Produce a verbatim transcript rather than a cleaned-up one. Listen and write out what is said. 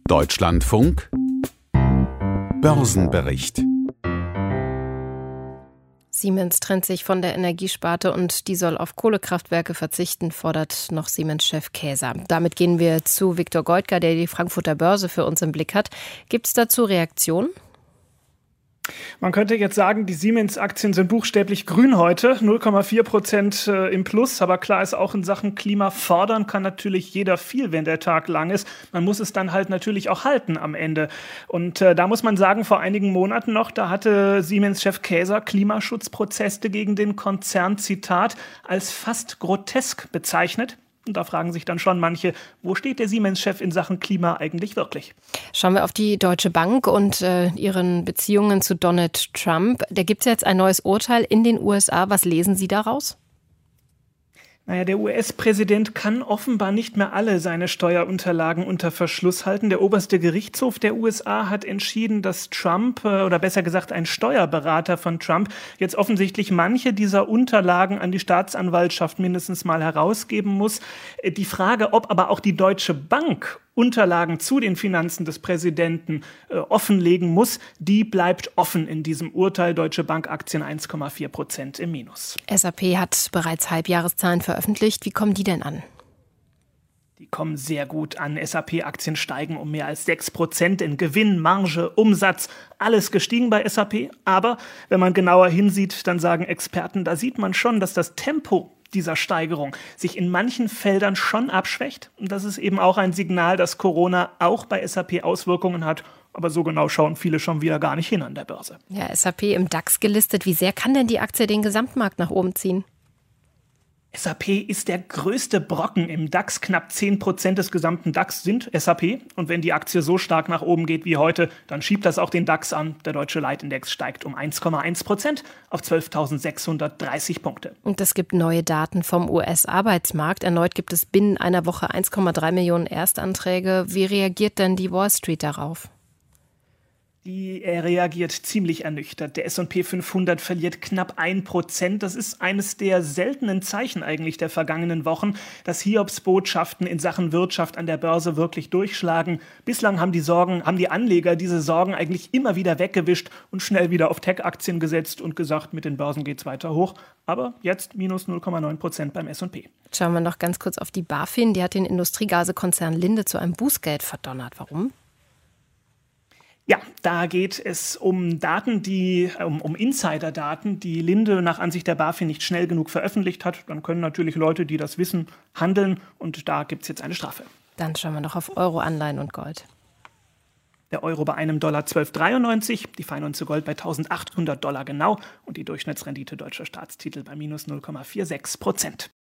Deutschlandfunk Börsenbericht. Siemens trennt sich von der Energiesparte und die soll auf Kohlekraftwerke verzichten, fordert noch Siemens-Chef Käser. Damit gehen wir zu Viktor Goldgar, der die Frankfurter Börse für uns im Blick hat. Gibt es dazu Reaktionen? Man könnte jetzt sagen, die Siemens-Aktien sind buchstäblich grün heute, null Komma vier Prozent im Plus. Aber klar ist auch in Sachen Klima fordern kann natürlich jeder viel, wenn der Tag lang ist. Man muss es dann halt natürlich auch halten am Ende. Und äh, da muss man sagen, vor einigen Monaten noch, da hatte Siemens-Chef Käser Klimaschutzproteste gegen den Konzern, Zitat, als fast grotesk bezeichnet. Und da fragen sich dann schon manche, wo steht der Siemens-Chef in Sachen Klima eigentlich wirklich? Schauen wir auf die Deutsche Bank und äh, ihren Beziehungen zu Donald Trump. Da gibt es jetzt ein neues Urteil in den U S A. Was lesen Sie daraus? Naja, der U S-Präsident kann offenbar nicht mehr alle seine Steuerunterlagen unter Verschluss halten. Der oberste Gerichtshof der U S A hat entschieden, dass Trump, oder besser gesagt ein Steuerberater von Trump, jetzt offensichtlich manche dieser Unterlagen an die Staatsanwaltschaft mindestens mal herausgeben muss. Die Frage, ob aber auch die Deutsche Bank Unterlagen zu den Finanzen des Präsidenten äh, offenlegen muss, die bleibt offen in diesem Urteil. Deutsche Bank Aktien eins Komma vier Prozent im Minus. S A P hat bereits Halbjahreszahlen veröffentlicht. Wie kommen die denn an? Die kommen sehr gut an. S A P-Aktien steigen um mehr als sechs Prozent in Gewinn, Marge, Umsatz. Alles gestiegen bei S A P. Aber wenn man genauer hinsieht, dann sagen Experten, da sieht man schon, dass das Tempo dieser Steigerung sich in manchen Feldern schon abschwächt. Und das ist eben auch ein Signal, dass Corona auch bei S A P Auswirkungen hat. Aber so genau schauen viele schon wieder gar nicht hin an der Börse. Ja, S A P im DAX gelistet. Wie sehr kann denn die Aktie den Gesamtmarkt nach oben ziehen? S A P ist der größte Brocken im DAX. Knapp zehn Prozent des gesamten DAX sind S A P. Und wenn die Aktie so stark nach oben geht wie heute, dann schiebt das auch den DAX an. Der deutsche Leitindex steigt um eins Komma eins Prozent auf zwölftausendsechshundertdreißig Punkte. Und es gibt neue Daten vom U S-Arbeitsmarkt. Erneut gibt es binnen einer Woche eins Komma drei Millionen Erstanträge. Wie reagiert denn die Wall Street darauf? Die er reagiert ziemlich ernüchtert. Der S und P fünfhundert verliert knapp ein Prozent. Das ist eines der seltenen Zeichen eigentlich der vergangenen Wochen, dass Hiobsbotschaften in Sachen Wirtschaft an der Börse wirklich durchschlagen. Bislang haben die Sorgen, haben die Anleger diese Sorgen eigentlich immer wieder weggewischt und schnell wieder auf Tech-Aktien gesetzt und gesagt, mit den Börsen geht's weiter hoch. Aber jetzt minus null Komma neun Prozent beim S und P. Schauen wir noch ganz kurz auf die BaFin. Die hat den Industriegasekonzern Linde zu einem Bußgeld verdonnert. Warum? Ja, da geht es um Daten, die um, um Insider-Daten, die Linde nach Ansicht der BaFin nicht schnell genug veröffentlicht hat. Dann können natürlich Leute, die das wissen, handeln und da gibt es jetzt eine Strafe. Dann schauen wir noch auf Euro, Anleihen und Gold. Der Euro bei einem Dollar zwölf Komma dreiundneunzig, die Feinunze Gold bei eintausendachthundert Dollar genau und die Durchschnittsrendite deutscher Staatstitel bei minus null Komma sechsundvierzig Prozent.